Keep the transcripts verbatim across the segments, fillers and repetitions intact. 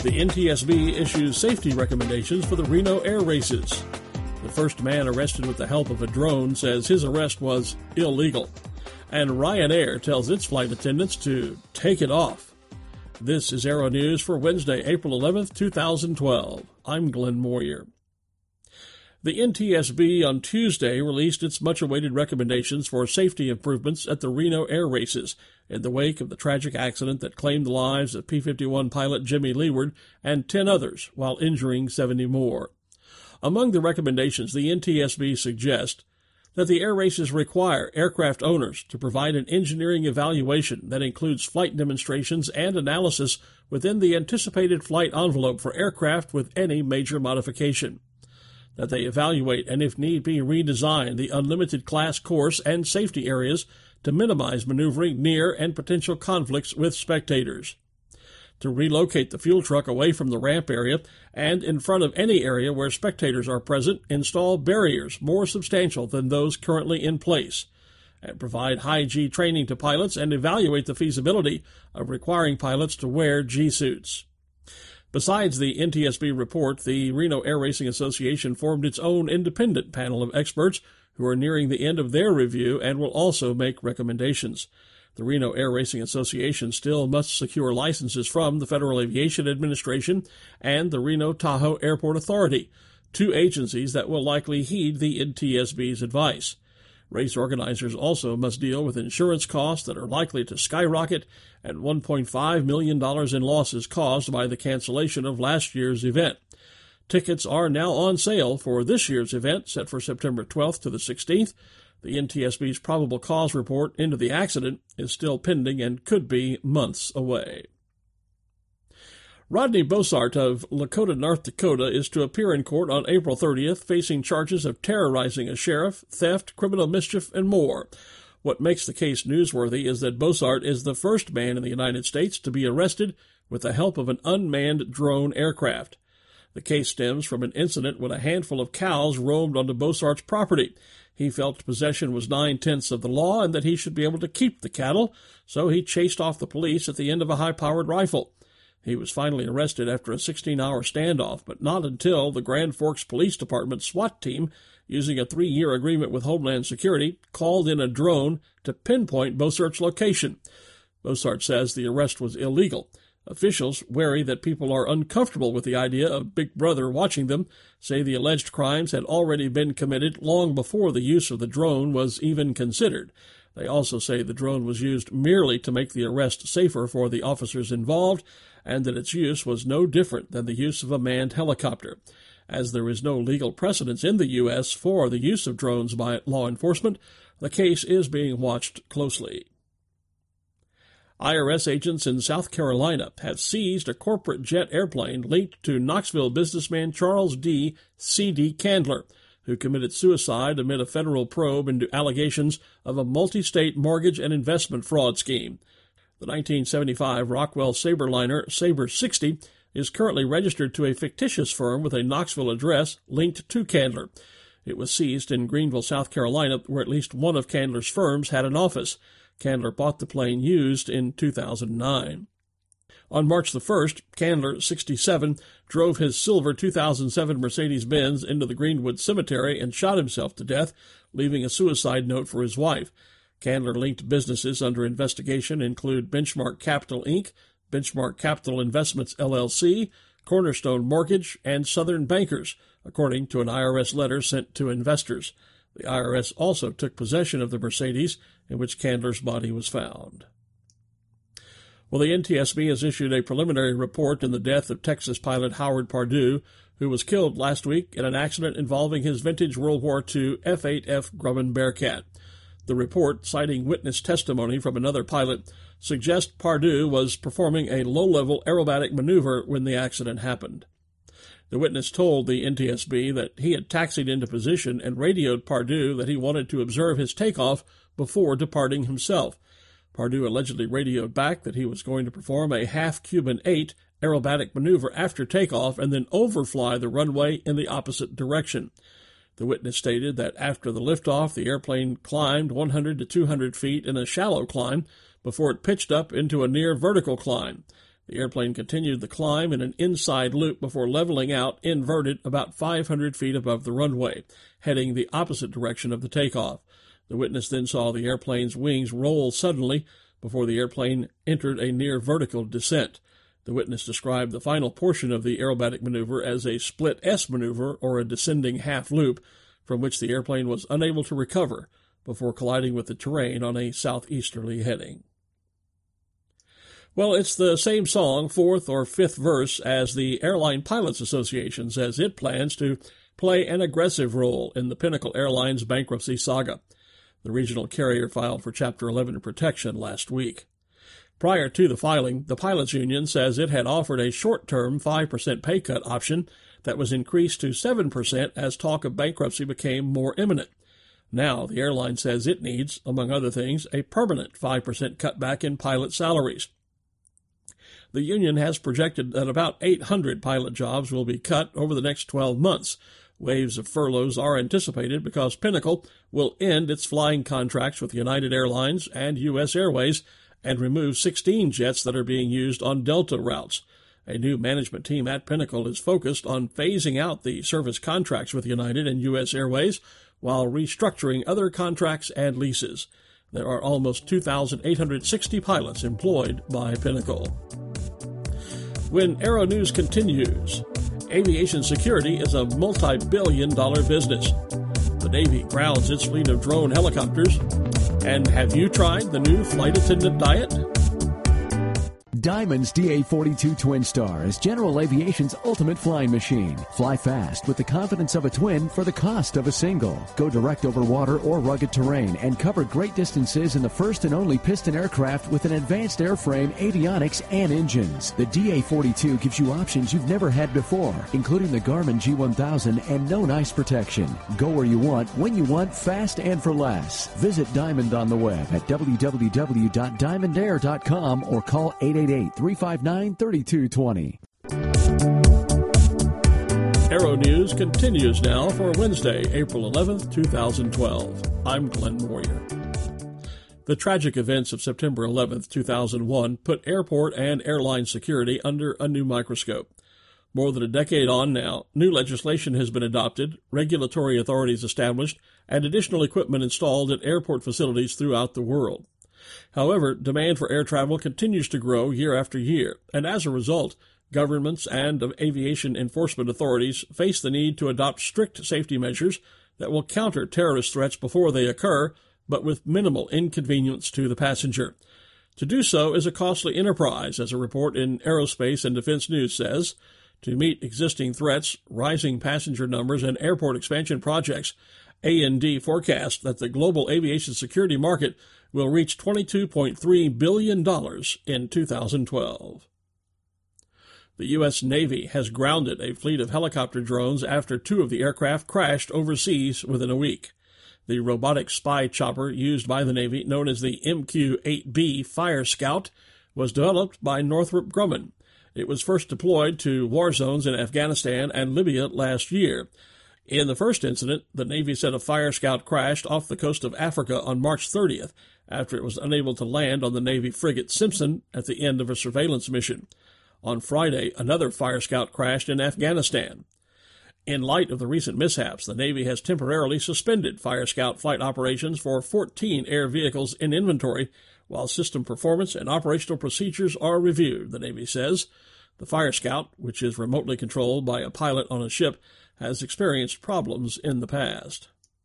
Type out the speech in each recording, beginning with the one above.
The N T S B issues safety recommendations for the Reno air races. The first man arrested with the help of a drone says his arrest was illegal. And Ryanair tells its flight attendants to take it off. This is Aero News for Wednesday, April eleventh, two thousand twelve. I'm Glenn Moyer. The N T S B on Tuesday released its much-awaited recommendations for safety improvements at the Reno air races in the wake of the tragic accident that claimed the lives of P fifty-one pilot Jimmy Leeward and ten others while injuring seventy more. Among the recommendations, the N T S B suggests that the air races require aircraft owners to provide an engineering evaluation that includes flight demonstrations and analysis within the anticipated flight envelope for aircraft with any major modification. That they evaluate and, if need be, redesign the unlimited class course and safety areas to minimize maneuvering near and potential conflicts with spectators. To relocate the fuel truck away from the ramp area and in front of any area where spectators are present, install barriers more substantial than those currently in place, and provide high-G training to pilots and evaluate the feasibility of requiring pilots to wear G-suits. Besides the N T S B report, the Reno Air Racing Association formed its own independent panel of experts who are nearing the end of their review and will also make recommendations. The Reno Air Racing Association still must secure licenses from the Federal Aviation Administration and the Reno Tahoe Airport Authority, two agencies that will likely heed the N T S B's advice. Race organizers also must deal with insurance costs that are likely to skyrocket and one point five million dollars in losses caused by the cancellation of last year's event. Tickets are now on sale for this year's event, set for September twelfth to the sixteenth. The N T S B's probable cause report into the accident is still pending and could be months away. Rodney Bossart of Lakota, North Dakota, is to appear in court on April thirtieth, facing charges of terrorizing a sheriff, theft, criminal mischief, and more. What makes the case newsworthy is that Bossart is the first man in the United States to be arrested with the help of an unmanned drone aircraft. The case stems from an incident when a handful of cows roamed onto Bossart's property. He felt possession was nine-tenths of the law and that he should be able to keep the cattle, so he chased off the police at the end of a high-powered rifle. He was finally arrested after a sixteen-hour standoff, but not until the Grand Forks Police Department SWAT team, using a three-year agreement with Homeland Security, called in a drone to pinpoint Bossart's location. Bossart says the arrest was illegal. Officials, wary that people are uncomfortable with the idea of Big Brother watching them, say the alleged crimes had already been committed long before the use of the drone was even considered. They also say the drone was used merely to make the arrest safer for the officers involved, and that its use was no different than the use of a manned helicopter. As there is no legal precedence in the U S for the use of drones by law enforcement, the case is being watched closely. I R S agents in South Carolina have seized a corporate jet airplane linked to Knoxville businessman Charles D. C D. Candler, who committed suicide amid a federal probe into allegations of a multi-state mortgage and investment fraud scheme. The nineteen seventy-five Rockwell Sabreliner Sabre sixty is currently registered to a fictitious firm with a Knoxville address linked to Candler. It was seized in Greenville, South Carolina, where at least one of Candler's firms had an office. Candler bought the plane used in two thousand nine. On March the first, Candler, sixty-seven, drove his silver two thousand seven Mercedes-Benz into the Greenwood Cemetery and shot himself to death, leaving a suicide note for his wife. Candler-linked businesses under investigation include Benchmark Capital, Incorporated, Benchmark Capital Investments, L L C, Cornerstone Mortgage, and Southern Bankers, according to an I R S letter sent to investors. The I R S also took possession of the Mercedes in which Candler's body was found. Well, the N T S B has issued a preliminary report in the death of Texas pilot Howard Pardue, who was killed last week in an accident involving his vintage World War Two F eight F Grumman Bearcat. The report, citing witness testimony from another pilot, suggests Pardue was performing a low-level aerobatic maneuver when the accident happened. The witness told the N T S B that he had taxied into position and radioed Pardue that he wanted to observe his takeoff before departing himself. Pardue allegedly radioed back that he was going to perform a half-Cuban eight aerobatic maneuver after takeoff and then overfly the runway in the opposite direction. The witness stated that after the liftoff, the airplane climbed one hundred to two hundred feet in a shallow climb before it pitched up into a near vertical climb. The airplane continued the climb in an inside loop before leveling out inverted about five hundred feet above the runway, heading the opposite direction of the takeoff. The witness then saw the airplane's wings roll suddenly before the airplane entered a near vertical descent. The witness described the final portion of the aerobatic maneuver as a split S maneuver, or a descending half loop, from which the airplane was unable to recover before colliding with the terrain on a southeasterly heading. Well, it's the same song, fourth or fifth verse, as the Airline Pilots Association says it plans to play an aggressive role in the Pinnacle Airlines bankruptcy saga. The regional carrier filed for Chapter eleven protection last week. Prior to the filing, the pilots union says it had offered a short-term five percent pay cut option that was increased to seven percent as talk of bankruptcy became more imminent. Now, the airline says it needs, among other things, a permanent five percent cutback in pilot salaries. The union has projected that about eight hundred pilot jobs will be cut over the next twelve months. Waves of furloughs are anticipated because Pinnacle will end its flying contracts with United Airlines and U S Airways and remove sixteen jets that are being used on Delta routes. A new management team at Pinnacle is focused on phasing out the service contracts with United and U S Airways while restructuring other contracts and leases. There are almost two thousand eight hundred sixty pilots employed by Pinnacle. When Aero News continues, aviation security is a multi-billion dollar business. The Navy grounds its fleet of drone helicopters. And have you tried the new flight attendant diet? Diamond's D A forty-two Twin Star is General Aviation's ultimate flying machine. Fly fast with the confidence of a twin for the cost of a single. Go direct over water or rugged terrain and cover great distances in the first and only piston aircraft with an advanced airframe, avionics, and engines. The D A forty-two gives you options you've never had before, including the Garmin G one thousand and known ice protection. Go where you want, when you want, fast and for less. Visit Diamond on the web at w w w dot diamond air dot com or call eight eight eight, three five nine, three two two zero. Aero News continues now for Wednesday, April eleventh, two thousand twelve. I'm Glenn Moyer. The tragic events of September eleventh, two thousand one put airport and airline security under a new microscope. More than a decade on now, new legislation has been adopted, regulatory authorities established, and additional equipment installed at airport facilities throughout the world. However, demand for air travel continues to grow year after year, and as a result, governments and aviation enforcement authorities face the need to adopt strict safety measures that will counter terrorist threats before they occur, but with minimal inconvenience to the passenger. To do so is a costly enterprise, as a report in Aerospace and Defense News says. To meet existing threats, rising passenger numbers, and airport expansion projects, A and D forecasts that the global aviation security market will reach twenty-two point three billion dollars in two thousand twelve. The U S Navy has grounded a fleet of helicopter drones after two of the aircraft crashed overseas within a week. The robotic spy chopper used by the Navy, known as the M Q eight B Fire Scout, was developed by Northrop Grumman. It was first deployed to war zones in Afghanistan and Libya last year. In the first incident, the Navy said a Fire Scout crashed off the coast of Africa on March thirtieth after it was unable to land on the Navy frigate Simpson at the end of a surveillance mission. On Friday, another Fire Scout crashed in Afghanistan. In light of the recent mishaps, the Navy has temporarily suspended Fire Scout flight operations for fourteen air vehicles in inventory, while system performance and operational procedures are reviewed, the Navy says. The Fire Scout, which is remotely controlled by a pilot on a ship, has experienced problems in the past.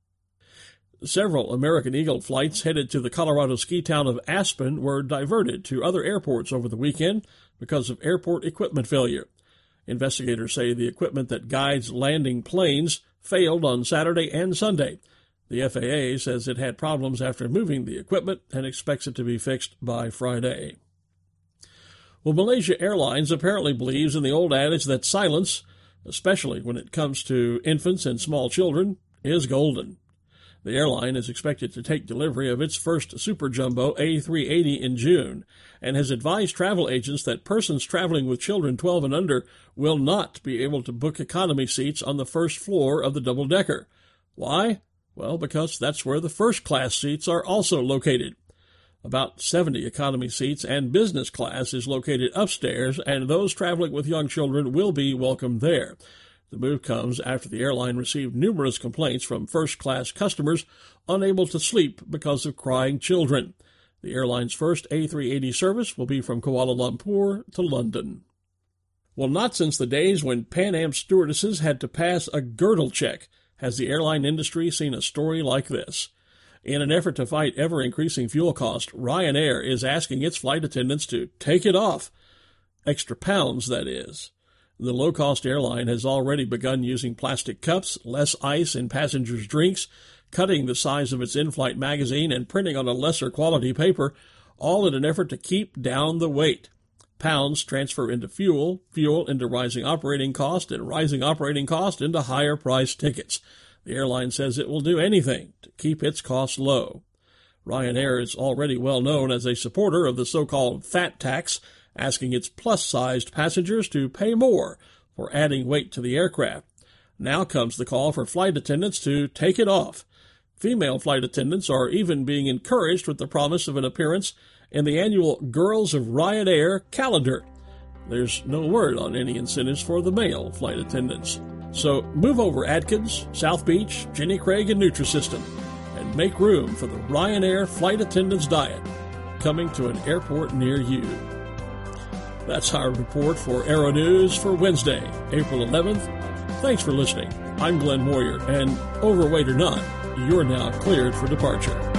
Several American Eagle flights headed to the Colorado ski town of Aspen were diverted to other airports over the weekend because of airport equipment failure. Investigators say the equipment that guides landing planes failed on Saturday and Sunday. The F A A says it had problems after moving the equipment and expects it to be fixed by Friday. Well, Malaysia Airlines apparently believes in the old adage that silence, especially when it comes to infants and small children, is golden. The airline is expected to take delivery of its first Super Jumbo A three eighty in June and has advised travel agents that persons traveling with children twelve and under will not be able to book economy seats on the first floor of the double-decker. Why? Well, because that's where the first-class seats are also located. About seventy economy seats and business class is located upstairs, and those traveling with young children will be welcome there. The move comes after the airline received numerous complaints from first-class customers unable to sleep because of crying children. The airline's first A three eighty service will be from Kuala Lumpur to London. Well, not since the days when Pan Am stewardesses had to pass a girdle check has the airline industry seen a story like this. In an effort to fight ever-increasing fuel costs, Ryanair is asking its flight attendants to take it off. Extra pounds, that is. The low-cost airline has already begun using plastic cups, less ice in passengers' drinks, cutting the size of its in-flight magazine, and printing on a lesser quality paper, all in an effort to keep down the weight. Pounds transfer into fuel, fuel into rising operating cost, and rising operating cost into higher price tickets. The airline says it will do anything to keep its costs low. Ryanair is already well known as a supporter of the so-called fat tax, asking its plus-sized passengers to pay more for adding weight to the aircraft. Now comes the call for flight attendants to take it off. Female flight attendants are even being encouraged with the promise of an appearance in the annual Girls of Ryanair calendar. There's no word on any incentives for the male flight attendants. So move over Atkins, South Beach, Jenny Craig, and Nutrisystem, and make room for the Ryanair flight attendants diet, coming to an airport near you. That's our report for Aero News for Wednesday, April eleventh. Thanks for listening. I'm Glenn Moyer, and overweight or not, you're now cleared for departure.